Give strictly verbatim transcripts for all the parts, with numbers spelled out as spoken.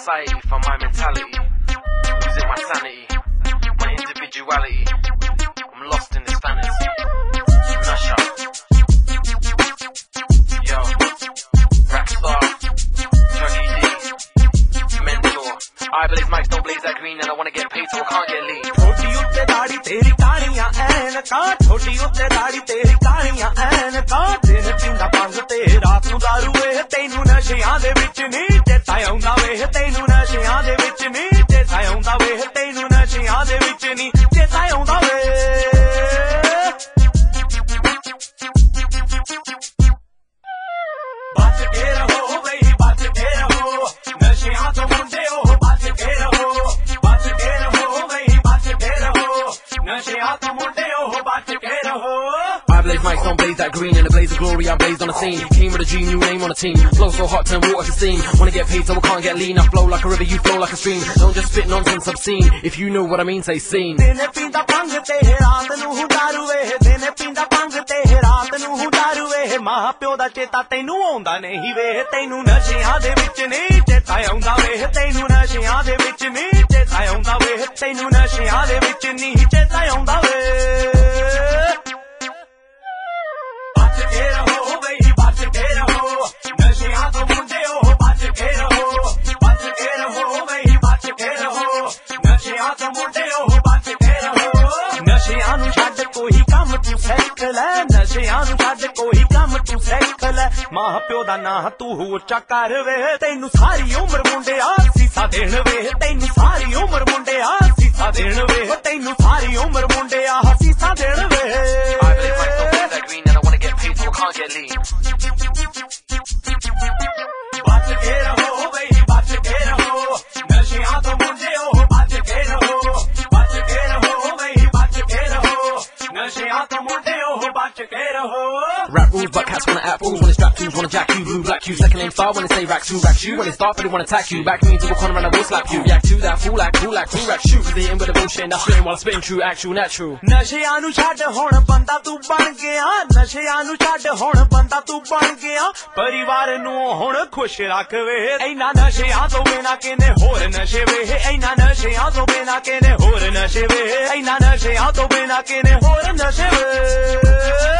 society for my mentality. Losing my sanity, my individuality. I'm lost in this fantasy. Nush up. Yo, Rackstar, Juggy D, Mentor. I blaze mics, don't blaze that green, and I wanna get paid so I can't get lean. छोटी उत्ते दाढ़ी तेरी कालियां ऐनका, छोटी उत्ते दाढ़ी तेरी कालियां ऐनका, दिन पींदा भंग ते रात नूं दारू वे, तैनू नशियां दे विच नी चेता आउंदा वे, तैनू नशियां दे विच नी चेता आउंदा वे, तैनू नशियां दे विच नी चेता आउंदा वे। बच के रहो बई बच के रहो, नशियां तो मुंडे ओ बच के रहो, बच के रहो बई बच के रहो, नशियां तो मुंडे ओ बच के रहो। I blaze mics, don't blaze that green. In a blaze of glory, I blazed on the scene. Came with a dream, new name on the team. Flow so hot, turn water to steam. Wanna get paid so I can't get lean. I flow like a river, you flow like a stream. Don't just spit nonsense obscene. If you know what I mean, say scene. दिन पींदा भंग ते रात नूं दारू वे, दिन पींदा भंग ते रात नूं दारू वे, मां प्यो दा चेता तैनू आउंदा नहीं वे, तैनू नशियां दे विच नहीं चेता आउंदा वे, तैनू नशियां दे विच नहीं चेता आउंदा वे, तैनू नशियां दे विच नहीं चेता आउंदा वे। बच के रहो बई बच के रहो, नशियां तो मुंडे ओ बच के रहो, बच के रहो बई बच के रहो, नशियां तो मुंडे ओ बच के रहो। नशियां नूं छड्ड कोई काम तू सिख लै, नशियां नूं छड्ड कोई काम तू सिख लै, मां प्यो दा नां तू उच्चा कर वे, तैनू सारी उम्र मुंडिया सीसा देण वे, तैनू सारी उम्र मुंडिया सीसा देण वे, तैनू सारी उम्र मुंडिया सीसा देण वे। I blaze mics, don't blaze that green, and I wanna get paid so I can't get lean. बच के रहो बई बच के रहो, नशियां तो मुंडे ओ बच के रहो, बच के रहो बई बच के रहो, नशियां तो मुंडे ओ बच के रहो। Rap rules, but cats wanna act fools when it's strap twos, wanna jack you, blue black you, second name star when they say rack two, rack you, when it's dark, but they wanna attack you. Back me into a corner and I will slap you. Yak to that fool, act cool, like cool, rack shoot, cause they in with the bullshit and that's spitting while I'm spitting true, actual, natural. नशियां नूं छड्ड हुण बंदा तू बन गया, नशियां नूं छड्ड हुण बंदा तू बन गया, परिवार नूं हुण खुश रख वे, इन्ना नशियां तो बिना कहंदे होर नशे वे, इन्ना नशियां तो बिना कहंदे होर नशे वे, इन्ना नशियां तो बिना कहंदे होर नशे वे।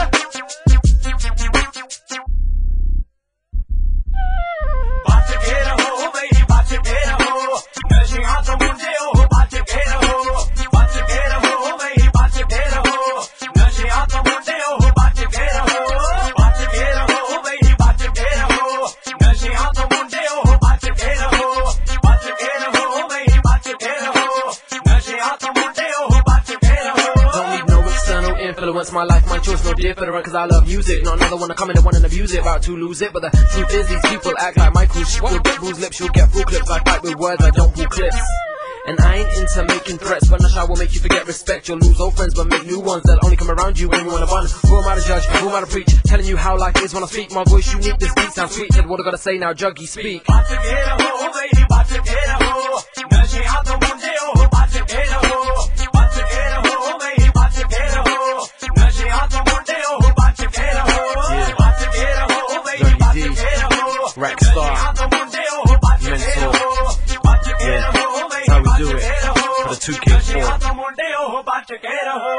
बच के रहो बई बच के रहो, नशियां तो मुंडे ओ बच के रहो, बच के रहो बई बच के रहो, नशियां तो मुंडे ओ बच के रहो, बच के रहो बई बच के रहो, नशियां तो मुंडे ओ बच के रहो, बच के रहो बई बच के रहो, नशियां तो मुंडे ओ बच के रहो। Don't need no external influence, my life, my choice, no different, cause I love music. Not another one to come in and one and abuse it, about to lose it. But the truth is, these people act like Michael. She'll get bruised lips, she'll get full clips. I fight with words, I don't pull clips. And I ain't into making threats, but Nasha will make you forget respect. You'll lose old friends, but make new ones that'll only come around you when you wanna bun. Who am I to judge? Who am I to preach? Telling you how life is when I speak. My voice unique, this beat sounds sweet. Said what I gotta say now, Juggy, speak. बच के रहो बई बच के रहो, नशियां तो मुंडे ओ बच के रहो, बच के रहो बई बच के रहो, नशियां तो मुंडे ओ बच के रहो, बच के रहो बई बच के रहो, Rackstar, नशियां तो मुंडे ओ बच के Mentor. रहो, बच के रहो बई That's how we बच do it. के रहो, For the two K four. नशियां तो मुंडे ओ बच के रहो।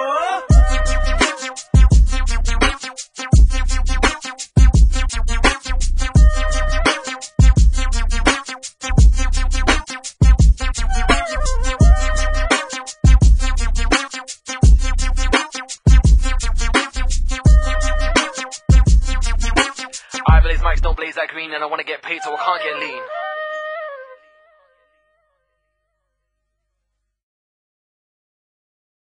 I blaze mics, don't blaze that green, and I wanna get paid so I can't get lean.